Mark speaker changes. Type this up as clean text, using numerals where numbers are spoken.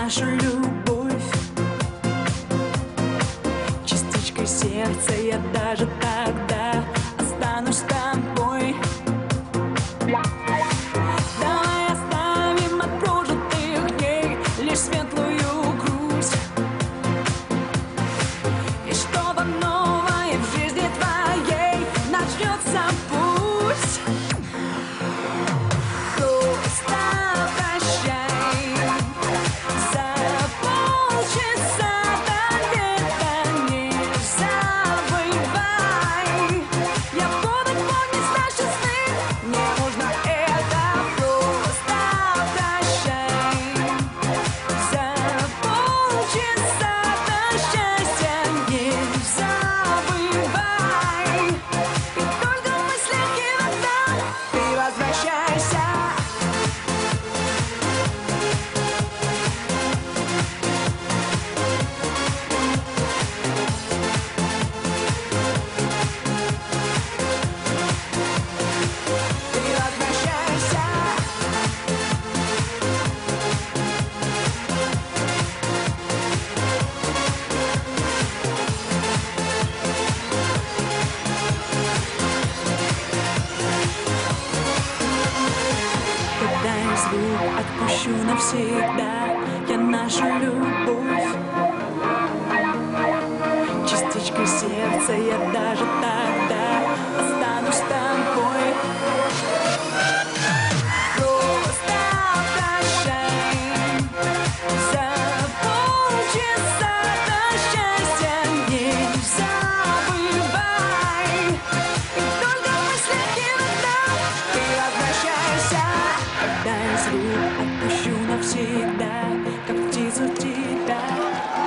Speaker 1: нашу любовь частичкой сердца, я даже тогда останусь с тобой. Давай оставим от прожитых дней лишь светлую грусть, и что-то новое в жизни твоей начнется пусть. Просто прощай, за полчаса до лета не забывай. Я буду помнить наши сны, мне нужно это. Просто прощай, за полчаса до счастья не забывай. И только в мыслях иногда ты возвращайся. Ты возвращайся. Дай звук, отпущу навсегда я нашу любовь частичкой сердца, я даже тогда останусь с тобой. Просто прощай, за полчаса до счастья не забывай. И только в мыслях иногда ты возвращайся. Дай звук, отпущу навсегда